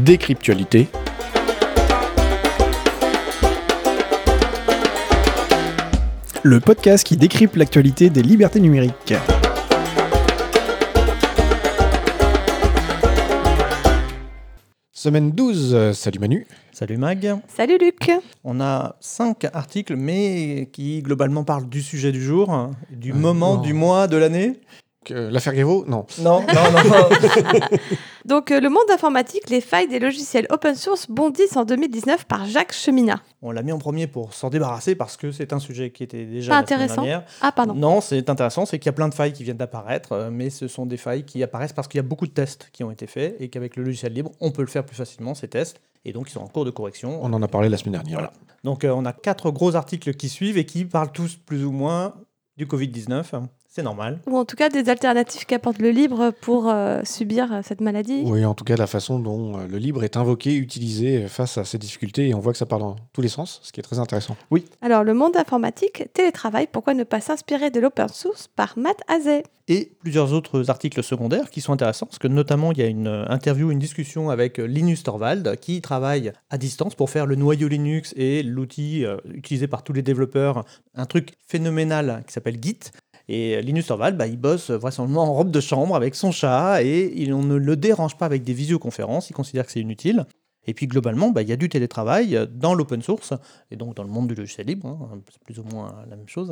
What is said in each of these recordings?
Décryptualité. Le podcast qui décrypte l'actualité des libertés numériques. Semaine 12, salut Manu. Salut Mag. Salut Luc. On a 5 articles, mais qui globalement parlent du sujet du jour, du moment, du mois, de l'année. L'affaire Griveaux ? Non. Non. Donc le monde informatique, les failles des logiciels open source bondissent en 2019 par Jacques Cheminat. On l'a mis en premier pour s'en débarrasser parce que c'est un sujet qui était déjà Pas la semaine intéressant. dernière. Ah pardon. Non, c'est intéressant, c'est qu'il y a plein de failles qui viennent d'apparaître, mais ce sont des failles qui apparaissent parce qu'il y a beaucoup de tests qui ont été faits et qu'avec le logiciel libre, on peut le faire plus facilement, ces tests, et donc ils sont en cours de correction. On en a parlé la semaine dernière. Voilà. Donc on a 4 gros articles qui suivent et qui parlent tous plus ou moins du Covid-19. C'est normal. Ou en tout cas des alternatives qu'apporte le libre pour subir cette maladie. Oui, en tout cas, la façon dont le libre est invoqué, utilisé face à ces difficultés, et on voit que ça part dans tous les sens, ce qui est très intéressant. Oui. Alors le monde informatique, télétravail, pourquoi ne pas s'inspirer de l'open source par Matt Azé. Et plusieurs autres articles secondaires qui sont intéressants, parce que notamment il y a une interview, une discussion avec Linus Torvald, qui travaille à distance pour faire le noyau Linux et l'outil utilisé par tous les développeurs, un truc phénoménal qui s'appelle Git. Et Linus Torvald, il bosse vraisemblablement en robe de chambre avec son chat et on ne le dérange pas avec des visioconférences, il considère que c'est inutile. Et puis globalement, il y a du télétravail dans l'open source, et donc dans le monde du logiciel libre, c'est plus ou moins la même chose.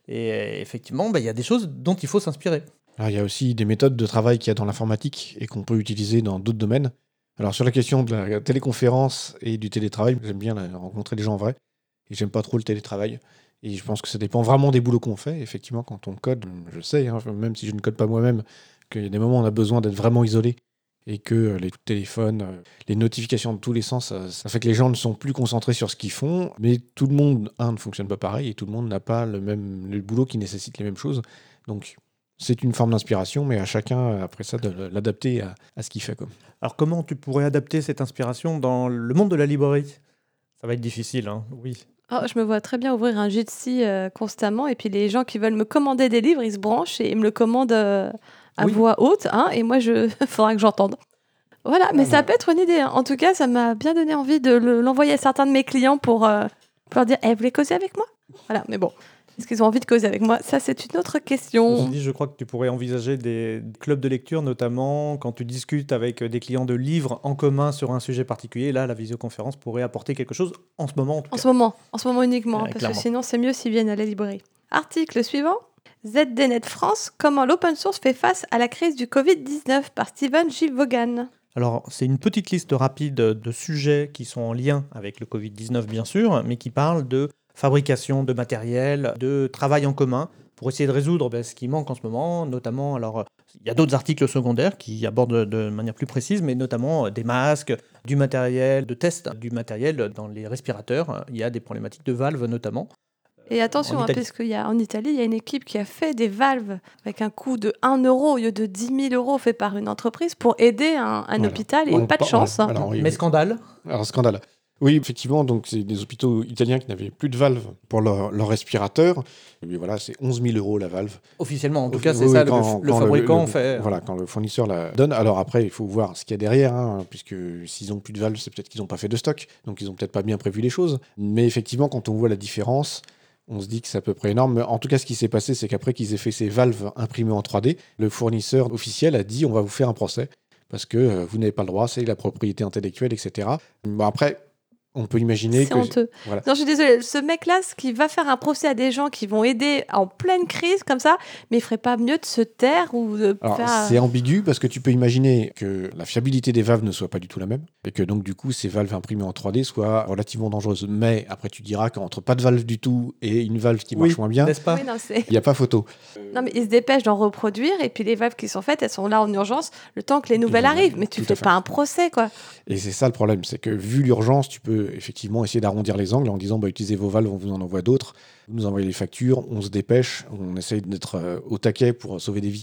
Et effectivement, il y a des choses dont il faut s'inspirer. Alors, il y a aussi des méthodes de travail qu'il y a dans l'informatique et qu'on peut utiliser dans d'autres domaines. Alors sur la question de la téléconférence et du télétravail, j'aime bien rencontrer des gens en vrai, et j'aime pas trop le télétravail. Et je pense que ça dépend vraiment des boulots qu'on fait. Effectivement, quand on code, je sais, même si je ne code pas moi-même, qu'il y a des moments où on a besoin d'être vraiment isolé et que les téléphones, les notifications de tous les sens, ça fait que les gens ne sont plus concentrés sur ce qu'ils font. Mais tout le monde, ne fonctionne pas pareil et tout le monde n'a pas le boulot qui nécessite les mêmes choses. Donc, c'est une forme d'inspiration, mais à chacun, après ça, de l'adapter à ce qu'il fait. Quoi. Alors, comment tu pourrais adapter cette inspiration dans le monde de la librairie ? Ça va être difficile, oui. Oh, je me vois très bien ouvrir un Jitsi constamment et puis les gens qui veulent me commander des livres, ils se branchent et ils me le commandent à voix haute et moi, faudra que j'entende. Voilà, mais ça peut être une idée. En tout cas, ça m'a bien donné envie de l'envoyer à certains de mes clients pour leur dire « vous voulez causer avec moi ?» Voilà, mais bon, est-ce qu'ils ont envie de causer avec moi ? Ça, c'est une autre question. Je crois que tu pourrais envisager des clubs de lecture, notamment quand tu discutes avec des clients de livres en commun sur un sujet particulier. Là, la visioconférence pourrait apporter quelque chose en ce moment. En ce moment uniquement, parce clairement. que sinon, c'est mieux s'ils viennent à la librairie. Article suivant. ZDNet France, comment l'open source fait face à la crise du Covid-19 par Steven J. Vaughan. Alors, c'est une petite liste rapide de sujets qui sont en lien avec le Covid-19, bien sûr, mais qui parlent de fabrication de matériel, de travail en commun, pour essayer de résoudre ce qui manque en ce moment, notamment, alors, il y a d'autres articles secondaires qui abordent de manière plus précise, mais notamment des masques, du matériel, de tests du matériel dans les respirateurs. Il y a des problématiques de valves, notamment. Et attention, parce qu'en Italie, il y a une équipe qui a fait des valves avec un coût de 1 euro au lieu de 10 000 euros fait par une entreprise pour aider un hôpital, et pas de chance. Alors, mais scandale. Alors, scandale. Oui, effectivement, donc c'est des hôpitaux italiens qui n'avaient plus de valves pour leur respirateur. Mais voilà, c'est 11 000 euros la valve. Officiellement, en tout cas, c'est ça, le fabricant fait. Voilà, quand le fournisseur la donne. Alors après, il faut voir ce qu'il y a derrière, puisque s'ils n'ont plus de valve, c'est peut-être qu'ils n'ont pas fait de stock, donc ils n'ont peut-être pas bien prévu les choses. Mais effectivement, quand on voit la différence, on se dit que c'est à peu près énorme. Mais en tout cas, ce qui s'est passé, c'est qu'après qu'ils aient fait ces valves imprimées en 3D, le fournisseur officiel a dit « on va vous faire un procès, parce que vous n'avez pas le droit, c'est la propriété intellectuelle, etc. » Bon, après, on peut imaginer c'est honteux. Voilà. Non, je suis désolée. Ce mec-là, ce qui va faire un procès à des gens qui vont aider en pleine crise comme ça, mais il ferait pas mieux de se taire ou de faire... C'est ambigu parce que tu peux imaginer que la fiabilité des valves ne soit pas du tout la même et que donc du coup ces valves imprimées en 3D soient relativement dangereuses. Mais après tu diras qu'entre pas de valve du tout et une valve qui marche moins bien, n'est-ce pas ? Il n'y a pas photo. Non, mais ils se dépêchent d'en reproduire et puis les valves qui sont faites, elles sont là en urgence le temps que les nouvelles arrivent. Mais tu fais pas un procès, quoi. Et c'est ça le problème, c'est que vu l'urgence, tu peux effectivement essayer d'arrondir les angles en disant utilisez vos valves, on vous en envoie d'autres, vous nous envoyez les factures, on se dépêche, on essaye d'être au taquet pour sauver des vies.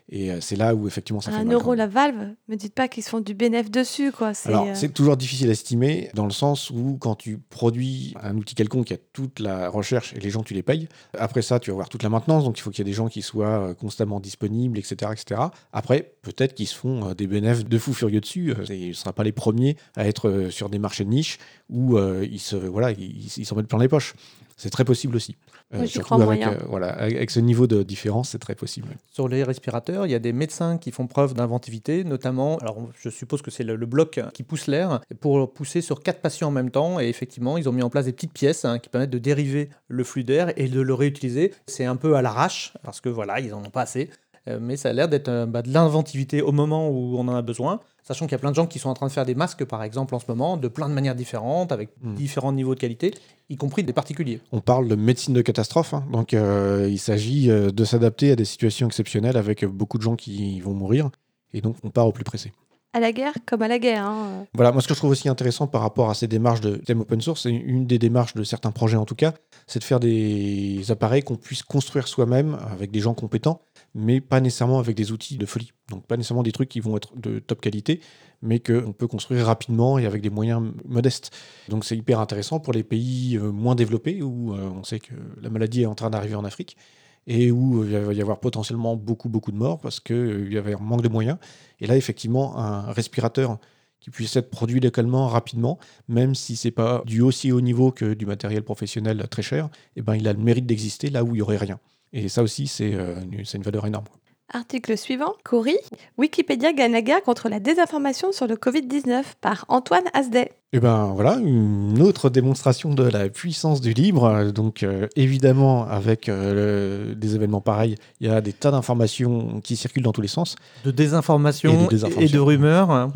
Et c'est là où effectivement ça fait Un mal. euro la valve, me dites pas qu'ils se font du bénéf dessus, quoi. Alors, c'est toujours difficile à estimer dans le sens où quand tu produis un outil quelconque, il y a toute la recherche et les gens, tu les payes. Après ça, tu vas avoir toute la maintenance, donc il faut qu'il y ait des gens qui soient constamment disponibles, etc., etc. Après, peut-être qu'ils se font des bénéfices de fous furieux dessus. Et ne sera pas les premiers à être sur des marchés de niche où ils s'en mettent plein les poches. C'est très possible aussi. Oui, j'y Surtout crois moyen. avec ce niveau de différence, c'est très possible. Sur les respirateurs, il y a des médecins qui font preuve d'inventivité, notamment, alors je suppose que c'est le bloc qui pousse l'air, pour pousser sur 4 patients en même temps. Et effectivement, ils ont mis en place des petites pièces qui permettent de dériver le flux d'air et de le réutiliser. C'est un peu à l'arrache, parce que voilà, ils n'en ont pas assez. Mais ça a l'air d'être de l'inventivité au moment où on en a besoin. Sachant qu'il y a plein de gens qui sont en train de faire des masques, par exemple, en ce moment, de plein de manières différentes, avec différents niveaux de qualité, y compris des particuliers. On parle de médecine de catastrophe, donc il s'agit de s'adapter à des situations exceptionnelles avec beaucoup de gens qui vont mourir, et donc on part au plus pressé. À la guerre comme à la guerre. Voilà, moi ce que je trouve aussi intéressant par rapport à ces démarches de thème open source, c'est une des démarches de certains projets en tout cas, c'est de faire des appareils qu'on puisse construire soi-même avec des gens compétents, mais pas nécessairement avec des outils de folie. Donc pas nécessairement des trucs qui vont être de top qualité, mais qu'on peut construire rapidement et avec des moyens modestes. Donc c'est hyper intéressant pour les pays moins développés, où on sait que la maladie est en train d'arriver en Afrique, et où il va y avoir potentiellement beaucoup de morts parce qu'il y avait un manque de moyens. Et là, effectivement, un respirateur qui puisse être produit localement, rapidement, même si c'est pas du aussi haut niveau que du matériel professionnel très cher, eh ben, il a le mérite d'exister là où il n'y aurait rien. Et ça aussi, c'est une valeur énorme. Article suivant, Cori. Wikipédia gagne la guerre contre la désinformation sur le Covid-19 par Antoine Asdet. Et ben voilà, une autre démonstration de la puissance du libre. Donc évidemment, avec des événements pareils, il y a des tas d'informations qui circulent dans tous les sens. De désinformation et de rumeurs.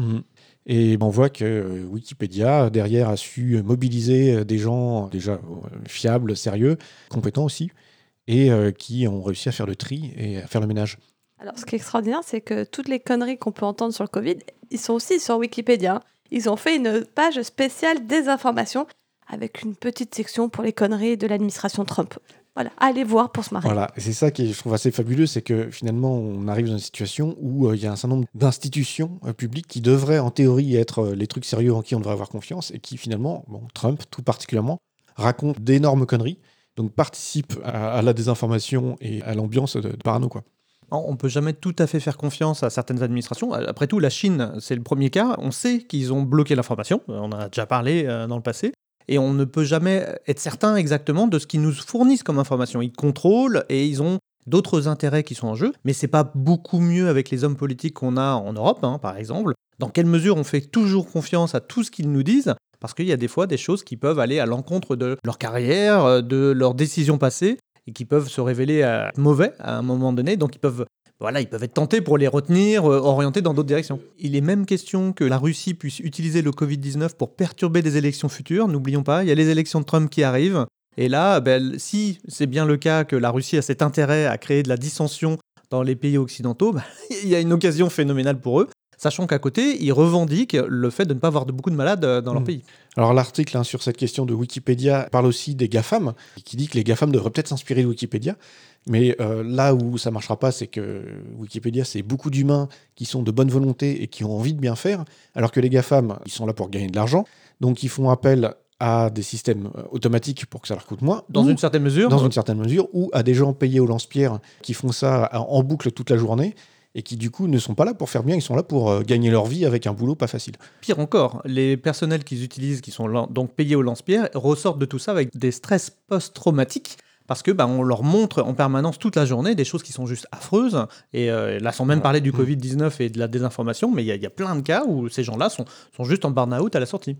Et on voit que Wikipédia, derrière, a su mobiliser des gens déjà fiables, sérieux, compétents aussi, et qui ont réussi à faire le tri et à faire le ménage. Alors, ce qui est extraordinaire, c'est que toutes les conneries qu'on peut entendre sur le Covid, ils sont aussi sur Wikipédia. Ils ont fait une page spéciale désinformation avec une petite section pour les conneries de l'administration Trump. Voilà, allez voir pour se marrer. Voilà, et c'est ça qui je trouve assez fabuleux, c'est que finalement, on arrive dans une situation où il y a un certain nombre d'institutions publiques qui devraient, en théorie, être les trucs sérieux en qui on devrait avoir confiance, et qui finalement, Trump tout particulièrement, raconte d'énormes conneries, donc participe à la désinformation et à l'ambiance de parano, quoi. On ne peut jamais tout à fait faire confiance à certaines administrations. Après tout, la Chine, c'est le premier cas. On sait qu'ils ont bloqué l'information. On en a déjà parlé dans le passé. Et on ne peut jamais être certain exactement de ce qu'ils nous fournissent comme information. Ils contrôlent et ils ont d'autres intérêts qui sont en jeu. Mais c'est pas beaucoup mieux avec les hommes politiques qu'on a en Europe, par exemple. Dans quelle mesure on fait toujours confiance à tout ce qu'ils nous disent ? Parce qu'il y a des fois des choses qui peuvent aller à l'encontre de leur carrière, de leurs décisions passées, et qui peuvent se révéler mauvais à un moment donné, donc ils peuvent être tentés pour les retenir, orientés dans d'autres directions. Il est même question que la Russie puisse utiliser le Covid-19 pour perturber des élections futures. N'oublions pas, il y a les élections de Trump qui arrivent, et là, si c'est bien le cas que la Russie a cet intérêt à créer de la dissension dans les pays occidentaux, il y a une occasion phénoménale pour eux. Sachant qu'à côté, ils revendiquent le fait de ne pas avoir beaucoup de malades dans leur pays. Alors l'article sur cette question de Wikipédia parle aussi des GAFAM, qui dit que les GAFAM devraient peut-être s'inspirer de Wikipédia. Mais là où ça ne marchera pas, c'est que Wikipédia, c'est beaucoup d'humains qui sont de bonne volonté et qui ont envie de bien faire, alors que les GAFAM, ils sont là pour gagner de l'argent. Donc ils font appel à des systèmes automatiques pour que ça leur coûte moins. Dans une certaine mesure. Dans une certaine mesure, ou à des gens payés au lance-pierre qui font ça en boucle toute la journée, et qui du coup ne sont pas là pour faire bien, ils sont là pour gagner leur vie avec un boulot pas facile. Pire encore, les personnels qu'ils utilisent, qui sont donc payés au lance-pierre, ressortent de tout ça avec des stress post-traumatiques, parce que on leur montre en permanence toute la journée des choses qui sont juste affreuses, et là sans même parler du Covid-19 et de la désinformation, mais il y a plein de cas où ces gens-là sont juste en burn-out à la sortie.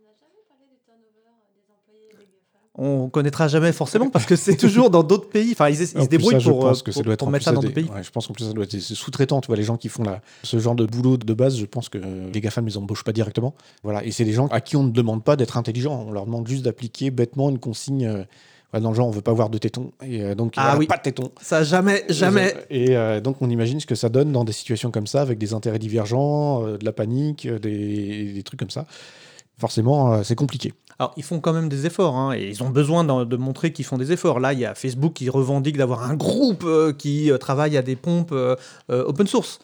On connaîtra jamais forcément parce que c'est toujours dans d'autres pays. Enfin, ils se débrouillent pour mettre ça dans d'autres pays. Ouais, je pense qu'en plus, ça doit être des sous-traitants. Tu vois, les gens qui font ce genre de boulot de base, je pense que les GAFAM ne les embauchent pas directement. Voilà. Et c'est des gens à qui on ne demande pas d'être intelligents. On leur demande juste d'appliquer bêtement une consigne. Dans le genre, on ne veut pas voir de tétons. Et donc, pas de tétons. Ça, jamais. Et donc, on imagine ce que ça donne dans des situations comme ça, avec des intérêts divergents, de la panique, des trucs comme ça. Forcément, c'est compliqué. Alors, ils font quand même des efforts, hein, et ils ont besoin de montrer qu'ils font des efforts. Là, il y a Facebook qui revendique d'avoir un groupe qui travaille à des pompes open source.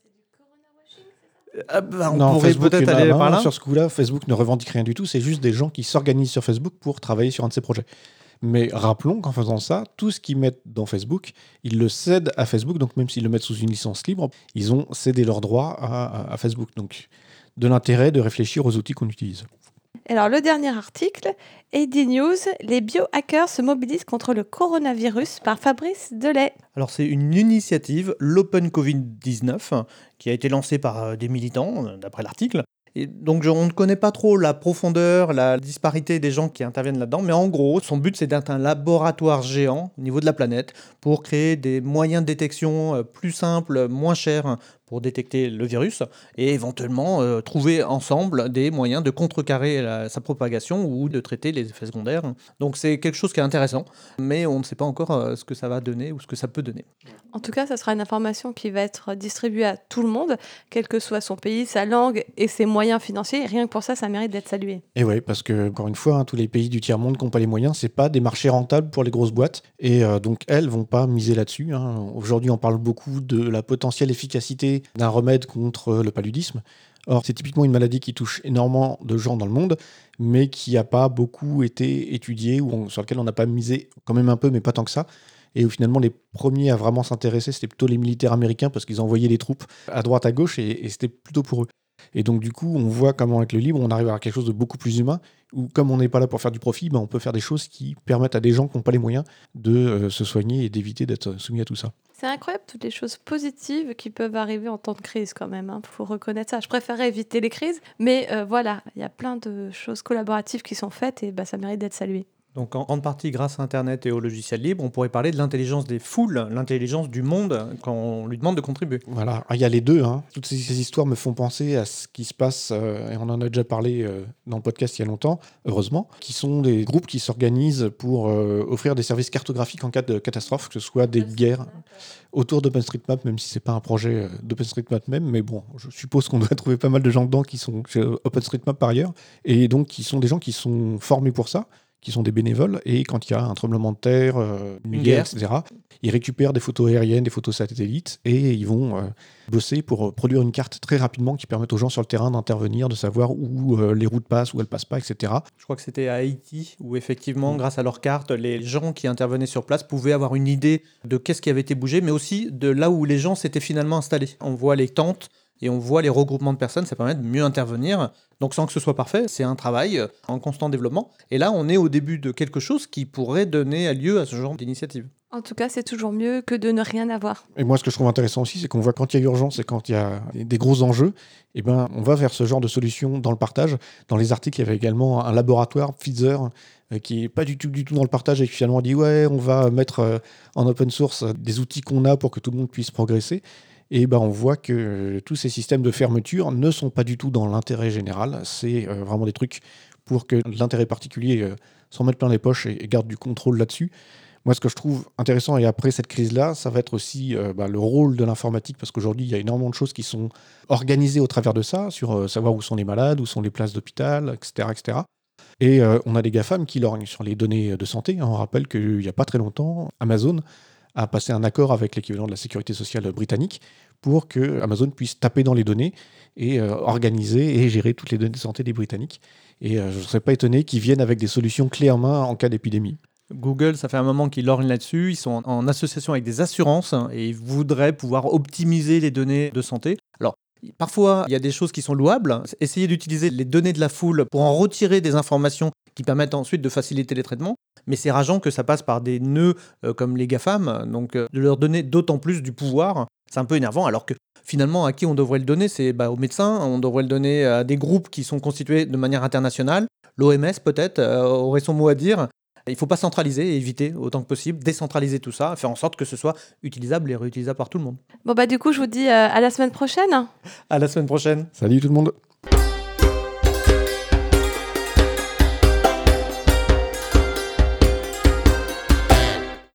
On Non, pourrait Facebook, peut-être aller par là. sur ce coup-là, Facebook ne revendique rien du tout. C'est juste des gens qui s'organisent sur Facebook pour travailler sur un de ces projets. Mais rappelons qu'en faisant ça, tout ce qu'ils mettent dans Facebook, ils le cèdent à Facebook. Donc même s'ils le mettent sous une licence libre, ils ont cédé leurs droits à Facebook. Donc de l'intérêt de réfléchir aux outils qu'on utilise. Alors, le dernier article, AD News, les biohackers se mobilisent contre le coronavirus par Fabrice Delay. Alors, c'est une initiative, l'Open Covid-19, qui a été lancée par des militants, d'après l'article. Et donc, on ne connaît pas trop la profondeur, la disparité des gens qui interviennent là-dedans, mais en gros, son but, c'est d'être un laboratoire géant au niveau de la planète pour créer des moyens de détection plus simples, moins chers pour détecter le virus et éventuellement trouver ensemble des moyens de contrecarrer sa propagation ou de traiter les effets secondaires. Donc, c'est quelque chose qui est intéressant, mais on ne sait pas encore ce que ça va donner ou ce que ça peut donner. En tout cas, ça sera une information qui va être distribuée à tout le monde, quel que soit son pays, sa langue et ses moyens financiers. Et rien que pour ça, ça mérite d'être salué. Et oui, parce que, encore une fois, tous les pays du tiers-monde qui n'ont pas les moyens, c'est pas des marchés rentables pour les grosses boîtes. Et donc, elles vont pas miser là-dessus. Aujourd'hui, on parle beaucoup de la potentielle efficacité d'un remède contre le paludisme. Or, c'est typiquement une maladie qui touche énormément de gens dans le monde, mais qui n'a pas beaucoup été étudiée, ou sur laquelle on n'a pas misé quand même un peu, mais pas tant que ça. Et où finalement, les premiers à vraiment s'intéresser, c'était plutôt les militaires américains, parce qu'ils envoyaient des troupes à droite, à gauche, et c'était plutôt pour eux. Et donc, du coup, on voit comment, avec le libre, on arrive à quelque chose de beaucoup plus humain, où comme on n'est pas là pour faire du profit, on peut faire des choses qui permettent à des gens qui n'ont pas les moyens de se soigner et d'éviter d'être soumis à tout ça. C'est incroyable toutes les choses positives qui peuvent arriver en temps de crise quand même. Il faut reconnaître ça. Je préférerais éviter les crises, mais voilà, il y a plein de choses collaboratives qui sont faites et ça mérite d'être salué. Donc en grande partie grâce à Internet et aux logiciels libres, on pourrait parler de l'intelligence des foules, l'intelligence du monde quand on lui demande de contribuer. Voilà, il y a les deux. Toutes ces histoires me font penser à ce qui se passe, et on en a déjà parlé dans le podcast il y a longtemps, heureusement, qui sont des groupes qui s'organisent pour offrir des services cartographiques en cas de catastrophe, que ce soit des guerres autour d'OpenStreetMap, même si c'est pas un projet d'OpenStreetMap même, mais bon, je suppose qu'on doit trouver pas mal de gens dedans qui sont chez OpenStreetMap par ailleurs, et donc qui sont des gens qui sont formés pour ça, qui sont des bénévoles, et quand il y a un tremblement de terre, une guerre, etc., ils récupèrent des photos aériennes, des photos satellites, et ils vont bosser pour produire une carte très rapidement qui permette aux gens sur le terrain d'intervenir, de savoir où les routes passent, où elles passent pas, etc. Je crois que c'était à Haïti, où effectivement, grâce à leur carte, les gens qui intervenaient sur place pouvaient avoir une idée de qu'est-ce qui avait été bougé, mais aussi de là où les gens s'étaient finalement installés. On voit les tentes, et on voit les regroupements de personnes, ça permet de mieux intervenir. Donc sans que ce soit parfait, c'est un travail en constant développement. Et là, on est au début de quelque chose qui pourrait donner lieu à ce genre d'initiative. En tout cas, c'est toujours mieux que de ne rien avoir. Et moi, ce que je trouve intéressant aussi, c'est qu'on voit quand il y a urgence et quand il y a des gros enjeux, on va vers ce genre de solution dans le partage. Dans les articles, il y avait également un laboratoire, Pfizer, qui n'est pas du tout dans le partage et qui finalement dit « Ouais, on va mettre en open source des outils qu'on a pour que tout le monde puisse progresser ». Et on voit que tous ces systèmes de fermeture ne sont pas du tout dans l'intérêt général. C'est vraiment des trucs pour que l'intérêt particulier s'en mette plein les poches et garde du contrôle là-dessus. Moi, ce que je trouve intéressant, et après cette crise-là, ça va être aussi le rôle de l'informatique, parce qu'aujourd'hui, il y a énormément de choses qui sont organisées au travers de ça, sur savoir où sont les malades, où sont les places d'hôpital, etc., etc. Et on a des GAFAM qui lorgnent sur les données de santé. On rappelle qu'il n'y a pas très longtemps, Amazon a passé un accord avec l'équivalent de la sécurité sociale britannique pour que Amazon puisse taper dans les données et organiser et gérer toutes les données de santé des Britanniques. Et je ne serais pas étonné qu'ils viennent avec des solutions clés en main en cas d'épidémie. Google, ça fait un moment qu'ils lorgnent là-dessus. Ils sont en association avec des assurances et ils voudraient pouvoir optimiser les données de santé. Alors, parfois, il y a des choses qui sont louables. Essayer d'utiliser les données de la foule pour en retirer des informations qui permettent ensuite de faciliter les traitements. Mais c'est rageant que ça passe par des nœuds comme les GAFAM, donc de leur donner d'autant plus du pouvoir. C'est un peu énervant, alors que finalement, à qui on devrait le donner? C'est aux médecins, on devrait le donner à des groupes qui sont constitués de manière internationale. L'OMS, peut-être, aurait son mot à dire. Il ne faut pas centraliser et éviter autant que possible, décentraliser tout ça, faire en sorte que ce soit utilisable et réutilisable par tout le monde. Bon, du coup, je vous dis à la semaine prochaine. À la semaine prochaine. Salut tout le monde.